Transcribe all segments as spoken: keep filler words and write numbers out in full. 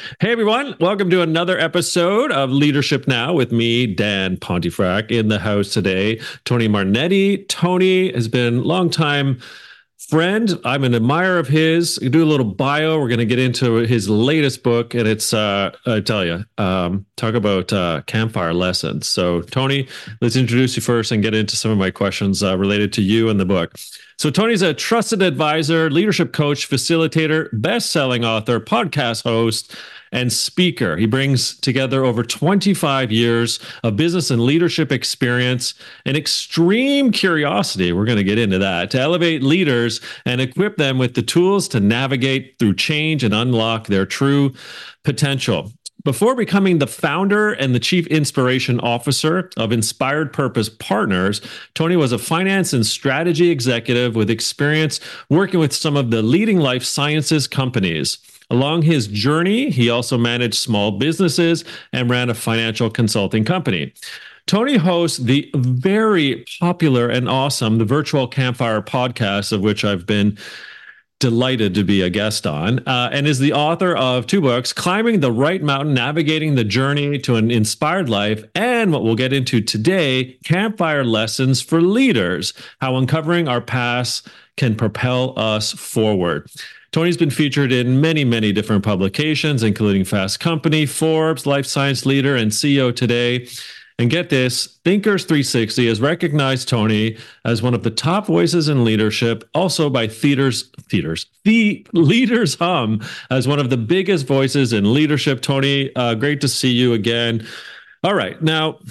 Hey everyone, welcome to another episode of Leadership Now with me, Dan Pontifrac, in the house today. Tony Marnetti. Tony has been a long time friend. I'm an admirer of his. You do a little bio. We're going to get into his latest book, and it's uh, I tell you, um, talk about uh, campfire lessons. So, Tony, let's introduce you first and get into some of my questions uh, related to you and the book. So, Tony's a trusted advisor, leadership coach, facilitator, best-selling author, podcast host, and speaker. He brings together over twenty-five years of business and leadership experience and extreme curiosity. We're going to get into that to elevate leaders and equip them with the tools to navigate through change and unlock their true potential. Before becoming the founder and the chief inspiration officer of Inspired Purpose Partners, Tony was a finance and strategy executive with experience working with some of the leading life sciences companies. Along his journey, he also managed small businesses and ran a financial consulting company. Tony hosts the very popular and awesome The Virtual Campfire podcast, of which I've been delighted to be a guest on, uh, and is the author of two books, Climbing the Right Mountain, Navigating the Journey to an Inspired Life, and what we'll get into today, Campfire Lessons for Leaders, How Uncovering Our Past Can Propel Us Forward. Tony's been featured in many, many different publications, including Fast Company, Forbes, Life Science Leader, and C E O Today. And get this, Thinkers three sixty has recognized Tony as one of the top voices in leadership, also by Theaters, Theaters, The Leaders Hum as one of the biggest voices in leadership. Tony, uh, great to see you again. All right, now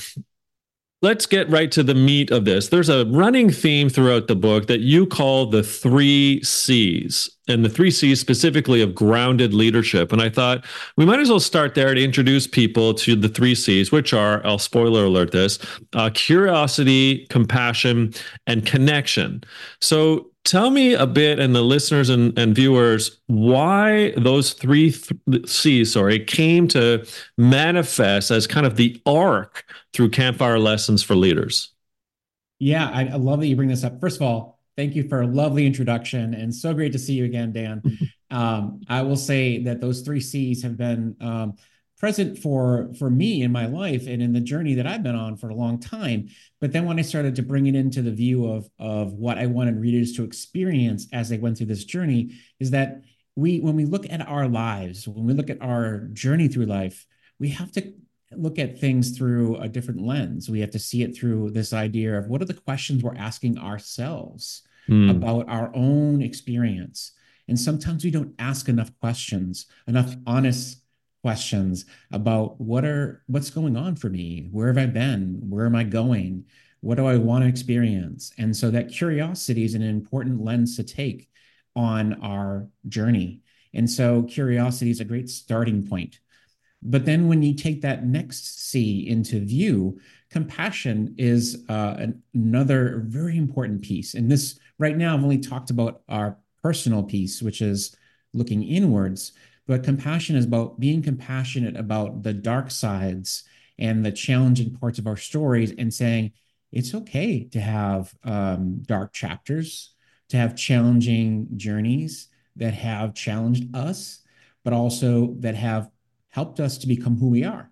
let's get right to the meat of this. There's a running theme throughout the book that you call the three C's, and the three C's specifically of grounded leadership. And I thought we might as well start there to introduce people to the three C's, which are, I'll spoiler alert this, uh, curiosity, compassion, and connection. So tell me a bit, and the listeners and, and viewers, why those three th- C's, sorry, came to manifest as kind of the arc through Campfire Lessons for Leaders. Yeah, I, I love that you bring this up. First of all, thank you for a lovely introduction and so great to see you again, Dan. Um, I will say that those three C's have been um, present for for me in my life and in the journey that I've been on for a long time. But then when I started to bring it into the view of of what I wanted readers to experience as they went through this journey, is that we, when we look at our lives, when we look at our journey through life, we have to look at things through a different lens. We have to see it through this idea of what are the questions we're asking ourselves Mm. about our own experience. And sometimes we don't ask enough questions, enough honest questions about what are what's going on for me? Where have I been? Where am I going? What do I want to experience? And so that curiosity is an important lens to take on our journey. And so curiosity is a great starting point. But then when you take that next C into view, compassion is uh, an, another very important piece. And this, right now, I've only talked about our personal piece, which is looking inwards, but compassion is about being compassionate about the dark sides and the challenging parts of our stories and saying, it's okay to have um, dark chapters, to have challenging journeys that have challenged us, but also that have helped us to become who we are,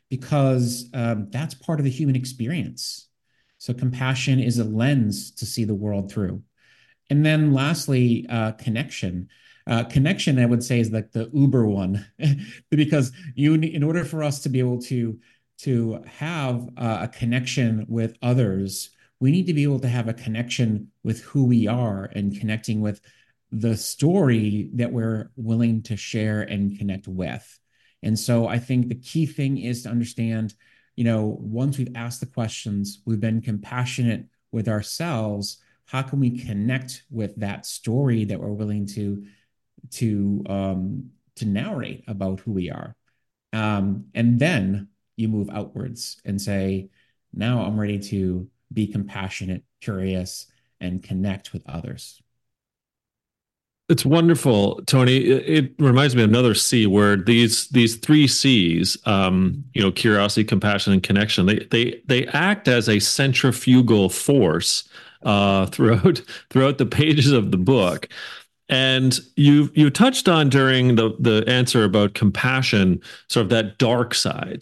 because um, that's part of the human experience. So compassion is a lens to see the world through. And then lastly, uh, connection. Uh, connection, I would say, is like the Uber one, because you, in order for us to be able to to have uh, a connection with others, we need to be able to have a connection with who we are and connecting with the story that we're willing to share and connect with. And so I think the key thing is to understand, you know, once we've asked the questions, we've been compassionate with ourselves, how can we connect with that story that we're willing to to um, to narrate about who we are? Um, and then you move outwards and say, now I'm ready to be compassionate, curious, and connect with others. It's wonderful, Tony. It, it reminds me of another C word. These these three C's, um, you know, curiosity, compassion, and connection. They they they act as a centrifugal force uh, throughout throughout the pages of the book. And you you touched on during the the answer about compassion, sort of that dark side.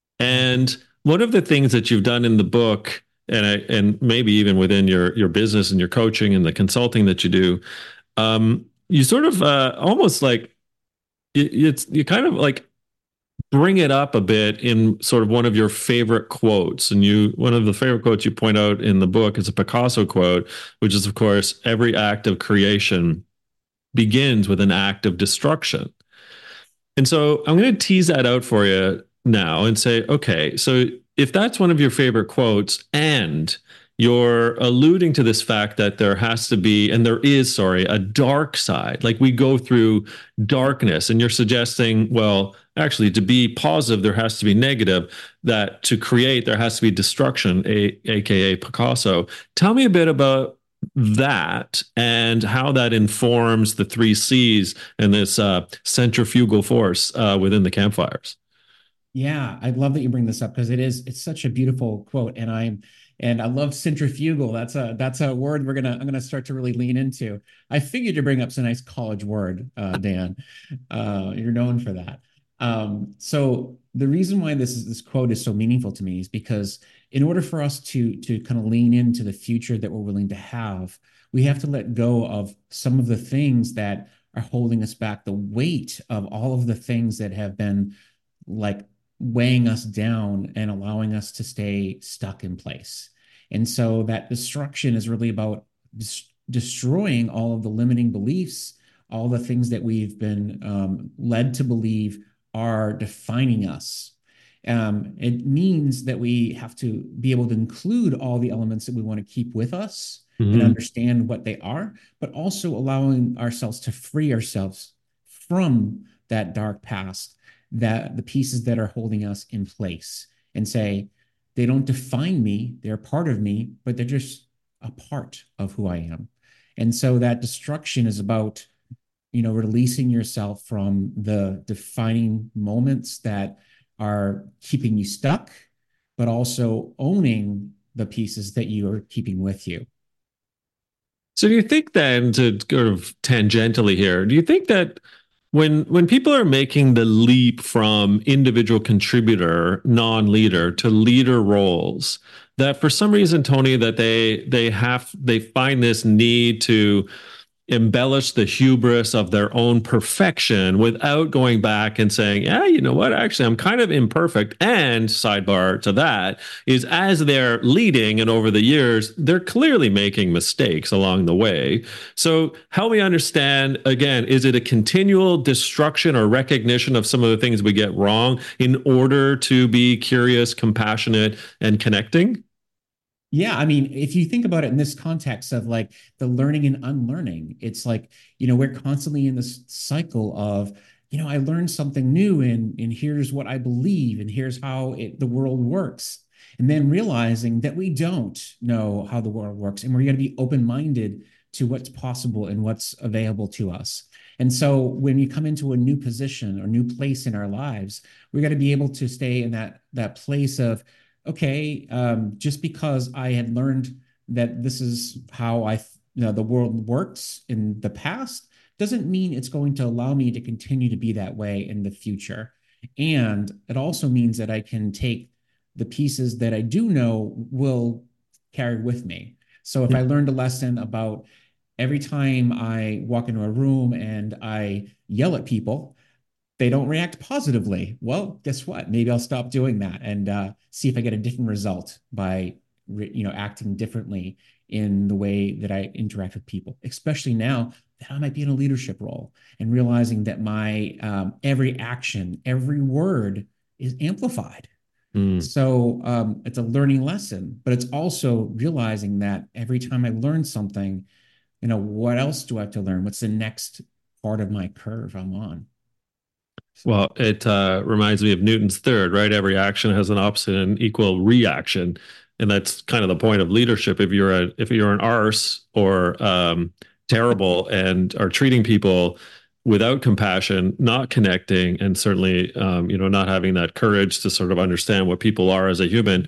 And one of the things that you've done in the book, and I, and maybe even within your your business and your coaching and the consulting that you do, um, you sort of uh, almost like it, it's you kind of like bring it up a bit in sort of one of your favorite quotes. And you one of the favorite quotes you point out in the book is a Picasso quote, which is, of course, every act of creation begins with an act of destruction. And so I'm going to tease that out for you now and say, okay, so if that's one of your favorite quotes and you're alluding to this fact that there has to be, and there is, sorry, a dark side, like we go through darkness, and you're suggesting, well, actually, to be positive, there has to be negative, that to create, there has to be destruction, a, aka Picasso. Tell me a bit about that and how that informs the three C's and this uh, centrifugal force uh, within the campfires. Yeah, I love that you bring this up because it is it's such a beautiful quote, and I'm and I love centrifugal. That's a that's a word we're gonna I'm gonna start to really lean into. I figured to bring up some nice college word, uh, Dan. Uh, you're known for that. Um, so the reason why this is this quote is so meaningful to me is because in order for us to to kind of lean into the future that we're willing to have, we have to let go of some of the things that are holding us back, the weight of all of the things that have been like weighing us down and allowing us to stay stuck in place. And so that destruction is really about des- destroying all of the limiting beliefs, all the things that we've been um, led to believe are defining us. Um, it means that we have to be able to include all the elements that we want to keep with us and Mm-hmm. understand what they are, but also allowing ourselves to free ourselves from that dark past, that the pieces that are holding us in place, and say, they don't define me, they're part of me, but they're just a part of who I am. And so that destruction is about, you know, releasing yourself from the defining moments that are keeping you stuck, but also owning the pieces that you are keeping with you. So do you think then, to sort of tangentially here, do you think that when when people are making the leap from individual contributor, non-leader to leader roles, that for some reason, Tony, that they they have they find this need to embellish the hubris of their own perfection without going back and saying, yeah, you know what? Actually, I'm kind of imperfect. And sidebar to that is, as they're leading and over the years, they're clearly making mistakes along the way. So help me understand again, is it a continual destruction or recognition of some of the things we get wrong in order to be curious, compassionate, and connecting? Yeah, I mean, if you think about it in this context of like the learning and unlearning, it's like, you know, we're constantly in this cycle of, you know, I learned something new, and and here's what I believe and here's how it, the world works. And then realizing that we don't know how the world works, and we're going to be open-minded to what's possible and what's available to us. And so when we come into a new position or new place in our lives, we got to be able to stay in that that place of, okay, um, just because I had learned that this is how I, you know, the world works in the past, doesn't mean it's going to allow me to continue to be that way in the future. And it also means that I can take the pieces that I do know will carry with me. So if I learned a lesson about every time I walk into a room and I yell at people, they don't react positively. Well, guess what? Maybe I'll stop doing that and uh, see if I get a different result by, you know, acting differently in the way that I interact with people, especially now that I might be in a leadership role and realizing that my um, every action, every word is amplified. Mm. So um, it's a learning lesson, but it's also realizing that every time I learn something, you know, what else do I have to learn? What's the next part of my curve I'm on? So. Well, it uh, reminds me of Newton's third, right? Every action has an opposite and equal reaction, and that's kind of the point of leadership. If you're a if you're an arse or um, terrible and are treating people without compassion, not connecting, and certainly um, you know not having that courage to sort of understand what people are as a human,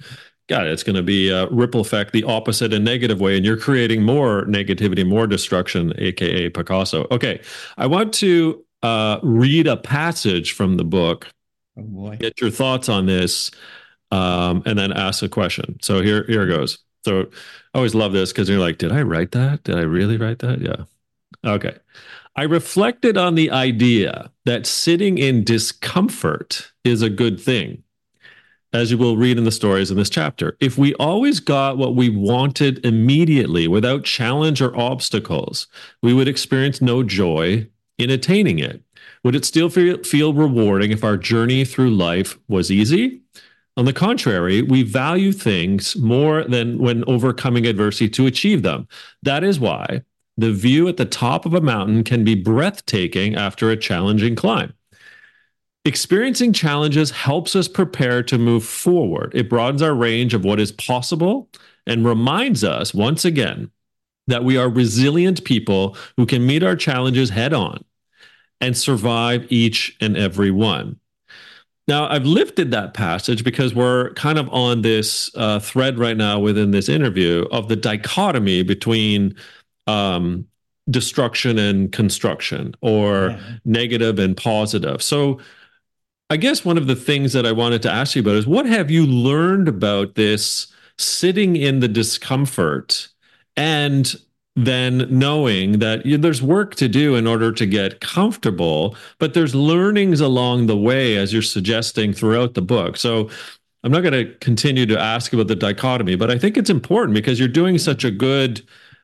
got it. It's going to be a ripple effect, the opposite and negative way, and you're creating more negativity, more destruction, aka Picasso. Okay, I want to uh, read a passage from the book, Oh boy. get your thoughts on this, um, and then ask a question. So here, here goes. So I always love this because you're like, did I write that? Did I really write that? Yeah. Okay. I reflected on the idea that sitting in discomfort is a good thing, as you will read in the stories in this chapter. If we always got what we wanted immediately without challenge or obstacles, we would experience no joy in attaining it. Would it still feel, feel rewarding if our journey through life was easy? On the contrary, we value things more than when overcoming adversity to achieve them. That is why the view at the top of a mountain can be breathtaking after a challenging climb. Experiencing challenges helps us prepare to move forward. It broadens our range of what is possible and reminds us once again that we are resilient people who can meet our challenges head on and survive each and every one. Now, I've lifted that passage because we're kind of on this uh, thread right now within this interview of the dichotomy between um, destruction and construction, or Yeah. negative and positive. So, I guess one of the things that I wanted to ask you about is, what have you learned about this sitting in the discomfort and then knowing that you, there's work to do in order to get comfortable, but there's learnings along the way, as you're suggesting throughout the book. So I'm not going to continue to ask about the dichotomy, but I think it's important because you're doing such a good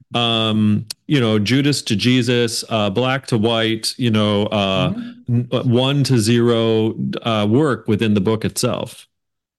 um you know Judas to Jesus, uh black to white, you know uh Mhm. one to zero uh work within the book itself.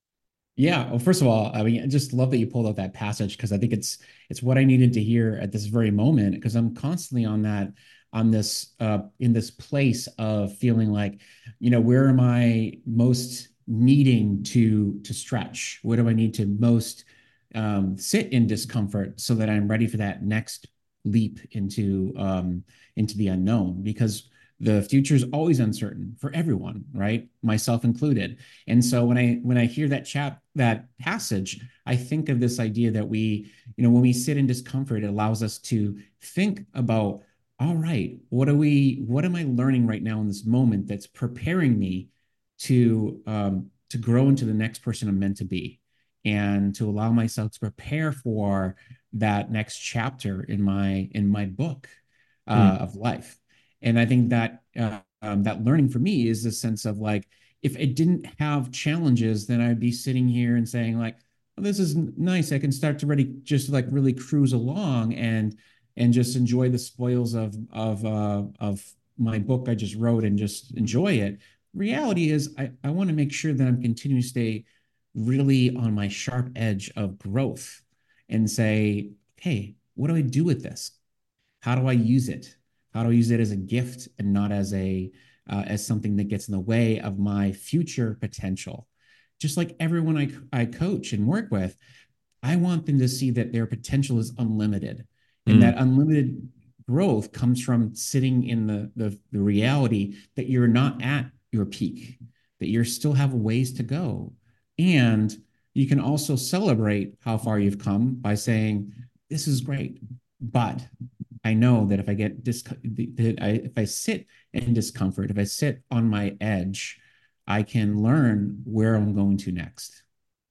Yeah. Well, first of all, I mean, I just love that you pulled out that passage because I think it's it's what I needed to hear at this very moment because I'm constantly on that on this uh in this place of feeling like, you know, where am I most needing to to stretch? Where do I need to most um, sit in discomfort so that I'm ready for that next leap into um, into the unknown? Because the future is always uncertain for everyone, right? Myself included. And so when I when I hear that chap that passage, I think of this idea that we, you know, when we sit in discomfort, it allows us to think about, all right, what are we, what am I learning right now in this moment that's preparing me to um, to grow into the next person I'm meant to be, and to allow myself to prepare for that next chapter in my in my book Mm. uh, of life. And I think that uh, um, that learning for me is the sense of like, if it didn't have challenges, then I'd be sitting here and saying like, oh, this is nice. I can start to really just like really cruise along and and just enjoy the spoils of of uh, of my book I just wrote and just enjoy it. Reality is, I, I want to make sure that I'm continuing to stay really on my sharp edge of growth and say, hey, what do I do with this? How do I use it? How do I use it as a gift and not as a uh, as something that gets in the way of my future potential? Just like everyone I, I coach and work with, I want them to see that their potential is unlimited, and Mm. that unlimited growth comes from sitting in the, the, the reality that you're not at your peak, that you still have ways to go. And you can also celebrate how far you've come by saying, this is great, but I know that if I get dis- that I, if I sit in discomfort, if I sit on my edge, I can learn where I'm going to next.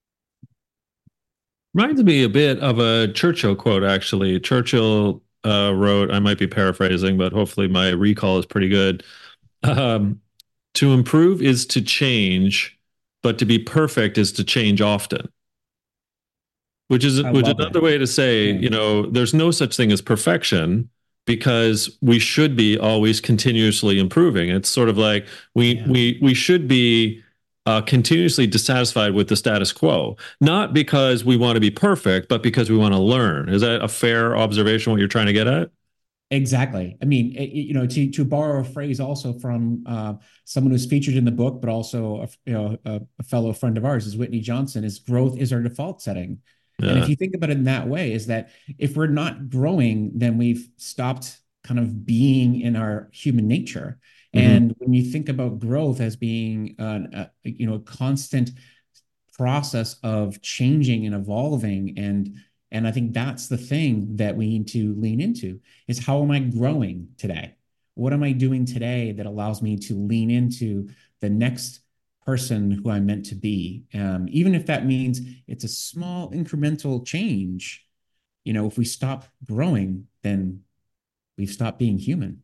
Reminds me a bit of a Churchill quote, actually. Churchill uh, wrote, I might be paraphrasing, but hopefully my recall is pretty good. Um, to improve is to change, but to be perfect is to change often. Which is I which is love it. another way to say, Yeah, you know, there's no such thing as perfection because we should be always continuously improving. It's sort of like we yeah. we we should be uh, continuously dissatisfied with the status quo, not because we want to be perfect, but because we want to learn. Is that a fair observation? What you're trying to get at? Exactly. I mean, it, you know, to to borrow a phrase also from uh, someone who's featured in the book, but also a, you know a, a fellow friend of ours is Whitney Johnson. Is growth is our default setting, and if Yeah. you think about it in that way, is that if we're not growing, then we've stopped kind of being in our human nature. Mhm. And when you think about growth as being uh, a, you know a constant process of changing and evolving. And and I think that's the thing that we need to lean into is how am I growing today? What am I doing today that allows me to lean into the next person who I'm meant to be? Um, even if that means it's a small incremental change, you know, if we stop growing, then we've stopped being human.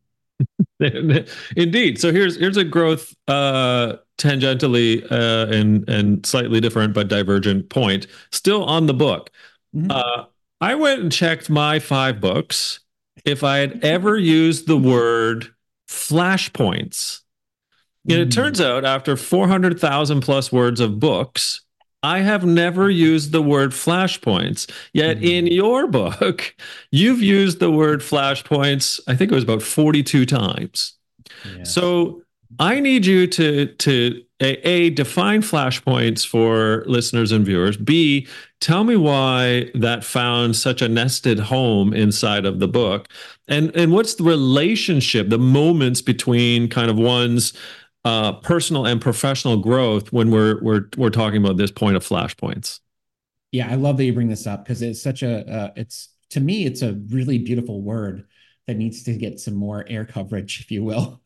Indeed. So here's here's a growth uh tangentially uh and and slightly different but divergent point still on the book. Mhm. Uh I went and checked my five books if I had ever used the word flashpoints. And it Mm. turns out after four hundred thousand plus words of books, I have never used the word flashpoints. Yet in Mm. your book, you've used the word flashpoints, I think it was about forty-two times. Yes. So I need you to to a, a define flashpoints for listeners and viewers. B, tell me why that found such a nested home inside of the book, and and what's the relationship, the moments between kind of one's uh, personal and professional growth when we're we're we're talking about this point of flashpoints. Yeah, I love that you bring this up because it's such a uh, it's to me it's a really beautiful word that needs to get some more air coverage, if you will,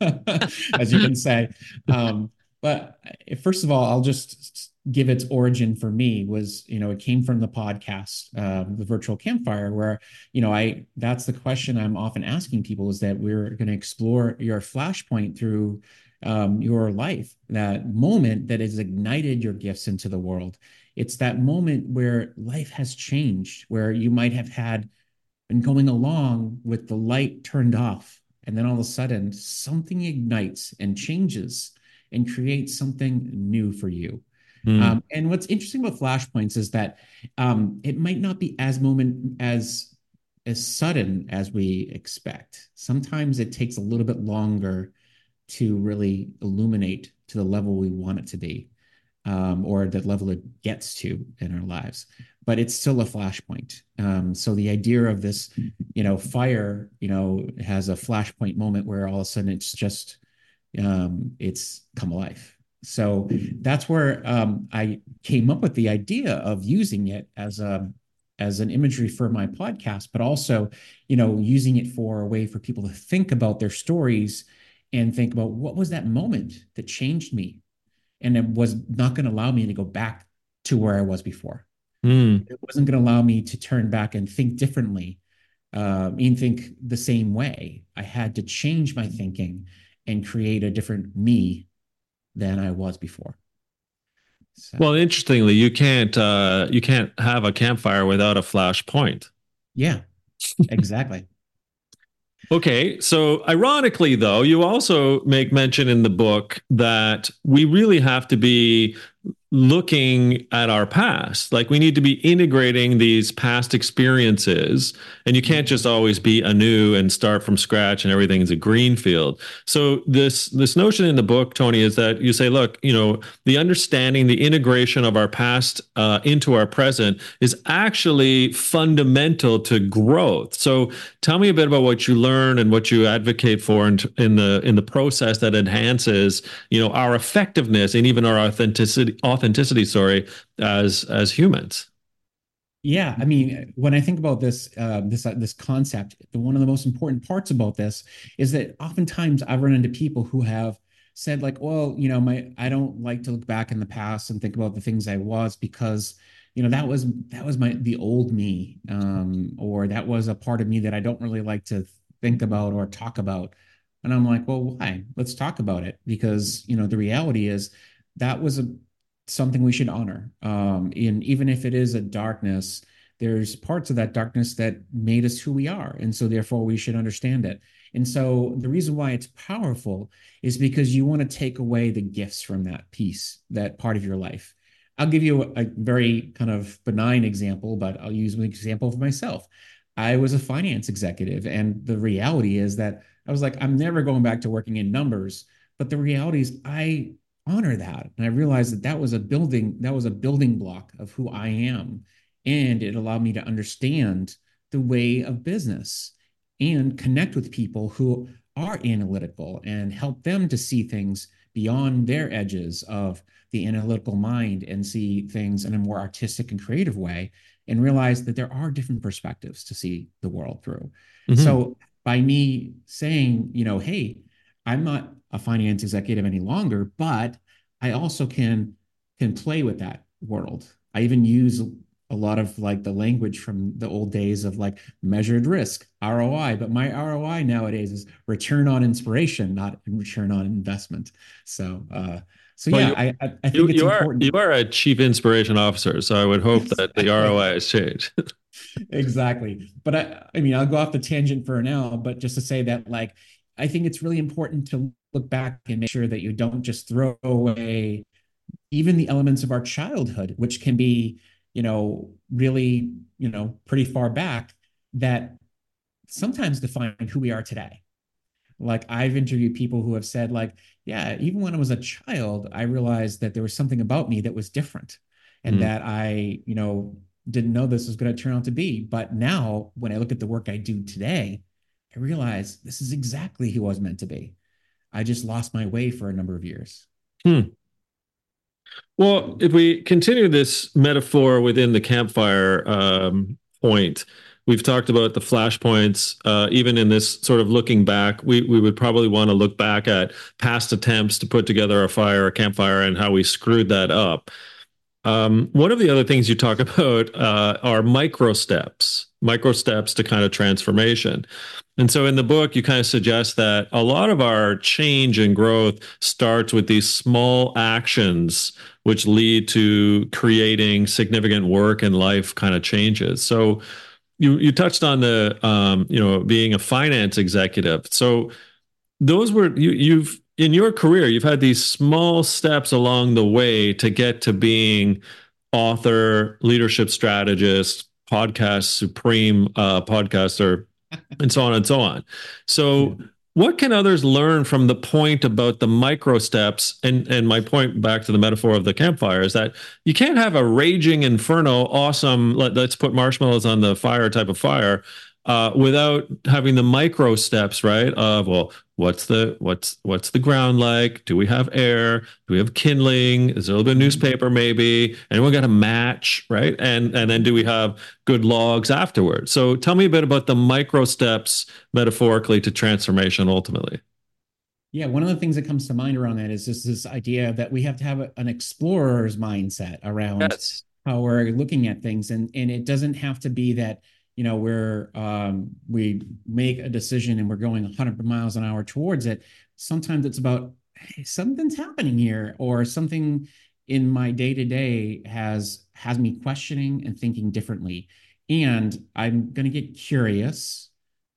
as you can say. Um, but uh, first of all, I'll just give its origin for me was, you know, it came from the podcast, um, the virtual campfire, where, you know, I that's the question I'm often asking people is that we're going to explore your flashpoint through um, your life, that moment that has ignited your gifts into the world. It's that moment where life has changed, where you might have had been going along with the light turned off. And then all of a sudden, something ignites and changes and creates something new for you. Mm. Um, and what's interesting about flashpoints is that um, it might not be as moment as as sudden as we expect. Sometimes it takes a little bit longer to really illuminate to the level we want it to be, um, or the level it gets to in our lives. But it's still a flashpoint. Um, so the idea of this, you know, fire, you know, has a flashpoint moment where all of a sudden it's just, um, it's come alive. So that's where um, I came up with the idea of using it as a as an imagery for my podcast, but also, you know, using it for a way for people to think about their stories and think about what was that moment that changed me and it was not going to allow me to go back to where I was before. Mm. It wasn't going to allow me to turn back and think differently, uh, and think the same way. I had to change my thinking and create a different me than I was before. So, Well, interestingly, you can't uh, you can't have a campfire without a flashpoint. yeah, exactly. Okay, so ironically, though, you also make mention in the book that we really have to be looking at our past. Like we need to be integrating these past experiences, and you can't just always be anew and start from scratch and everything's a green field. So this this notion in the book, Tony, is that you say, look, you know, the understanding, the integration of our past uh, into our present is actually fundamental to growth. So tell me a bit about what you learn and what you advocate for in, in the in the process that enhances, you know, our effectiveness and even our authenticity authenticity, sorry, as as humans. Yeah, I mean, when I think about this, uh, this uh, this concept, one of the most important parts about this is that oftentimes I run into people who have said, like, "Well, you know, my I don't like to look back in the past and think about the things I was because, you know, that was that was my the old me, um, or that was a part of me that I don't really like to think about or talk about." And I'm like, "Well, why? Let's talk about it because, you know, the reality is that was a something we should honor. Um, and even if it is a darkness, there's parts of that darkness that made us who we are. And so therefore we should understand it. And so the reason why it's powerful is because you want to take away the gifts from that piece, that part of your life. I'll give you a, a very kind of benign example, but I'll use an example for myself. I was a finance executive, and the reality is that I was like, I'm never going back to working in numbers. But the reality is, I honor that. And I realized that that was a building, that was a building block of who I am. And it allowed me to understand the way of business and connect with people who are analytical and help them to see things beyond their edges of the analytical mind and see things in a more artistic and creative way and realize that there are different perspectives to see the world through. Mm-hmm. So by me saying, you know, hey, I'm not a finance executive any longer, but I also can can play with that world. I even use a lot of like the language from the old days of like measured risk, R O I, but my R O I nowadays is return on inspiration, not return on investment. So, uh, so Well, yeah, you I, I, I you think it's you are you important. are a chief inspiration officer, so I would hope that the Exactly. R O I has changed. Exactly. But I, I mean, I'll go off the tangent for now, but just to say that, like, I think it's really important to look back and make sure that you don't just throw away even the elements of our childhood, which can be, you know, really, you know, pretty far back that sometimes define who we are today. Like I've interviewed people who have said, like, yeah, even when I was a child, I realized that there was something about me that was different and Mm. that I, you know, didn't know this was going to turn out to be. But now when I look at the work I do today, I realize this is exactly who I was meant to be. I just lost my way for a number of years. Hmm. Well, if we continue this metaphor within the campfire um, point, we've talked about the flashpoints. Uh, even in this sort of looking back, we we would probably want to look back at past attempts to put together a fire, a campfire, and how we screwed that up. Um, one of the other things you talk about uh, are micro steps, micro steps to kind of transformation. And so in the book, you kind of suggest that a lot of our change and growth starts with these small actions, which lead to creating significant work and life kind of changes. So you you touched on the um, you know being a finance executive. So those were you you've in your career you've had these small steps along the way to get to being author, leadership strategist, podcast supreme uh podcaster, and so on and so on. Yeah. So what can others learn from the point about the micro steps? And and my point back to the metaphor of the campfire is that you can't have a raging inferno, awesome, let, let's put marshmallows on the fire type of fire, uh, without having the micro steps, right? Of well, what's the what's what's the ground like? Do we have air? Do we have kindling? Is there a little bit of Mhm. newspaper maybe? Anyone got a match, right? And and then do we have good logs afterwards? So tell me a bit about the micro steps metaphorically to transformation ultimately. Yeah, one of the things that comes to mind around that is just this idea that we have to have a, an explorer's mindset around Yes. how we're looking at things, and and it doesn't have to be that you know we're um, we make a decision and we're going one hundred miles an hour towards it. Sometimes it's about hey, something's happening here, or something in my day to day has has me questioning and thinking differently, and I'm going to get curious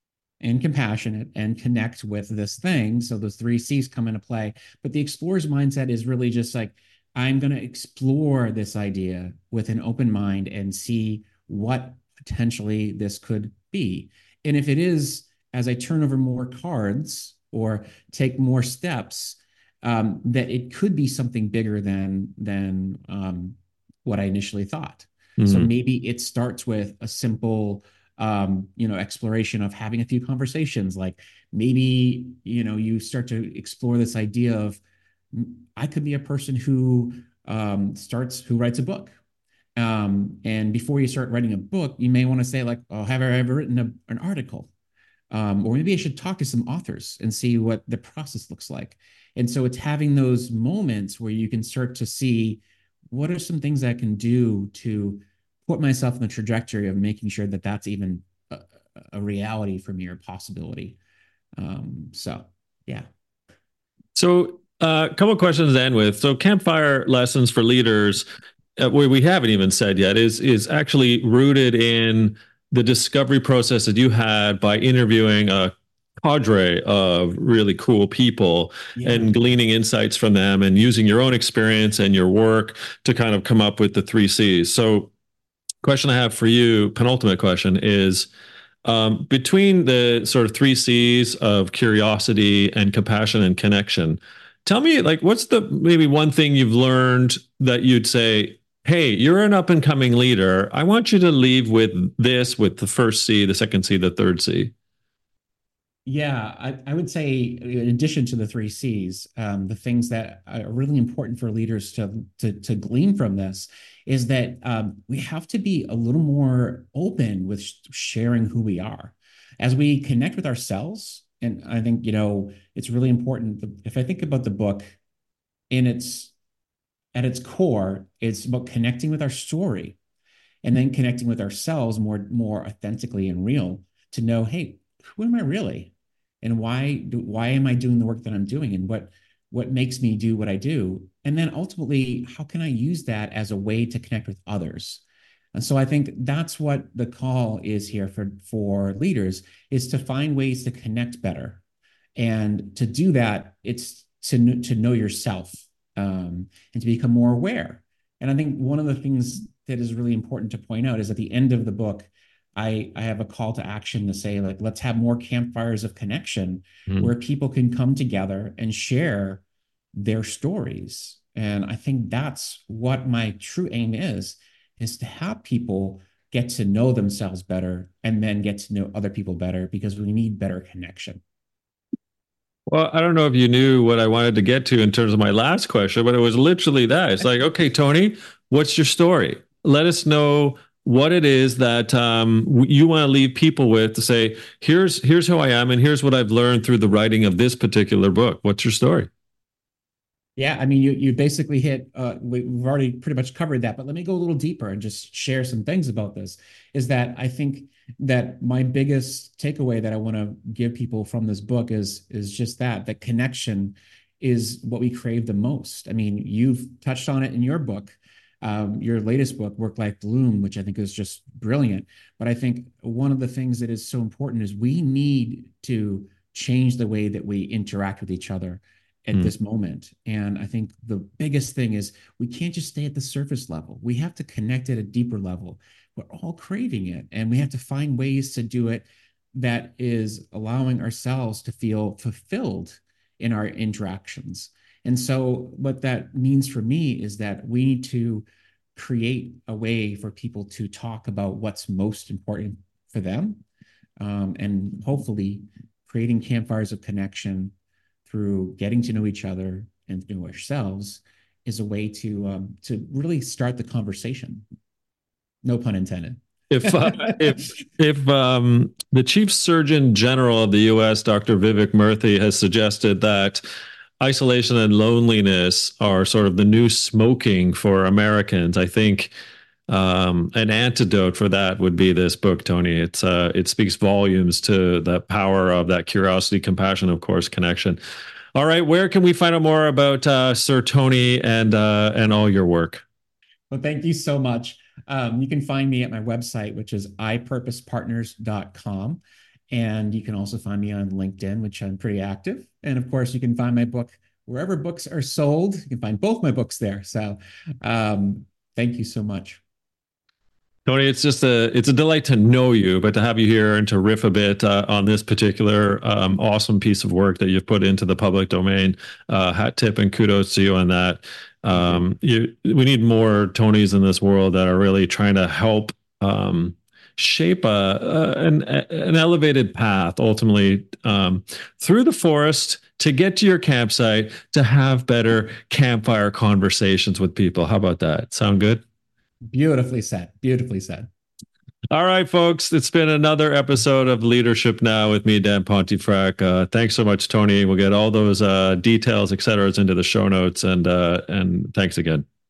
and compassionate and connect with this thing. So those three C's come into play. But the explorer's mindset is really just like, I'm going to explore this idea with an open mind and see what potentially this could be. And if it is, as I turn over more cards or take more steps, um, that it could be something bigger than than um, what I initially thought. So Mm. maybe it starts with a simple um, you know, exploration of having a few conversations. Like maybe, you know, you start to explore this idea of I could be a person who um, starts, who writes a book. Um, and before you start writing a book, you may want to say, like, oh, have I ever written a, an article? Um, or maybe I should talk to some authors and see what the process looks like. And so it's having those moments where you can start to see what are some things I can do to put myself in the trajectory of making sure that that's even a, a reality for me or a possibility. Um, so, yeah. So uh, a couple of questions to end with. So campfire lessons for leaders, uh, where we haven't even said yet, is is actually rooted in the discovery process that you had by interviewing a cadre of really cool people Yeah. and gleaning insights from them and using your own experience and your work to kind of come up with the three C's. So question I have for you, penultimate question is um, between the sort of three C's of curiosity and compassion and connection, tell me like what's the maybe one thing you've learned that you'd say, hey, you're an up and coming leader. I want you to leave with this, with the first C, the second C, the third C. Yeah, I, I would say, in addition to the three C's, um, the things that are really important for leaders to to, to glean from this is that um, we have to be a little more open with sh- sharing who we are as we connect with ourselves. And I think, you know, it's really important. If I think about the book in its at its core, it's about connecting with our story and then connecting with ourselves more more authentically and real to know, hey, who am I really, and why do, why am I doing the work that I'm doing, and what what makes me do what I do, and then ultimately, how can I use that as a way to connect with others? And so I think that's what the call is here for for leaders, is to find ways to connect better, and to do that, it's to to know yourself, um, and to become more aware. And I think one of the things that is really important to point out is at the end of the book, I, I have a call to action to say, like, let's have more campfires of connection Mm. where people can come together and share their stories. And I think that's what my true aim is, is to have people get to know themselves better and then get to know other people better, because we need better connection. Well, I don't know if you knew what I wanted to get to in terms of my last question, but it was literally that. It's like, okay, Tony, what's your story? Let us know what it is that um, you want to leave people with to say, here's here's who I am, and here's what I've learned through the writing of this particular book. What's your story? Yeah, I mean, you you basically hit. Uh, we, we've already pretty much covered that, but let me go a little deeper and just share some things about this. Is that I think that my biggest takeaway that I want to give people from this book is is just that that connection is what we crave the most. I mean, you've touched on it in your book, um, your latest book, Work Life Bloom, which I think is just brilliant. But I think one of the things that is so important is we need to change the way that we interact with each other at Mm. this moment. And I think the biggest thing is we can't just stay at the surface level. We have to connect at a deeper level. We're all craving it, and we have to find ways to do it that is allowing ourselves to feel fulfilled in our interactions. And so, what that means for me is that we need to create a way for people to talk about what's most important for them, um, and hopefully creating campfires of connection through getting to know each other and to know ourselves is a way to um, to really start the conversation. No pun intended. If uh, if if um, the Chief Surgeon General of the U S, Doctor Vivek Murthy, has suggested that isolation and loneliness are sort of the new smoking for Americans, I think um, an antidote for that would be this book, Tony. It's uh, it speaks volumes to the power of that curiosity, compassion, of course, connection. All right, where can we find out more about uh, Sir Tony and uh, and all your work? Well, thank you so much. Um, you can find me at my website, which is i purpose partners dot com. And you can also find me on LinkedIn, which I'm pretty active. And of course, you can find my book wherever books are sold. You can find both my books there. So um, thank you so much. Tony, it's just a it's a delight to know you, but to have you here and to riff a bit uh, on this particular um, awesome piece of work that you've put into the public domain. Uh, hat tip and kudos to you on that. Thank you. Um, you, we need more Tonys in this world that are really trying to help um, shape a, a an, an elevated path, ultimately um, through the forest to get to your campsite to have better campfire conversations with people. How about that? Sound good? Beautifully said. Beautifully said. All right, folks. It's been another episode of Leadership Now with me, Dan Pontifrac. Uh, thanks so much, Tony. We'll get all those uh, details, et cetera, into the show notes. And uh, and thanks again.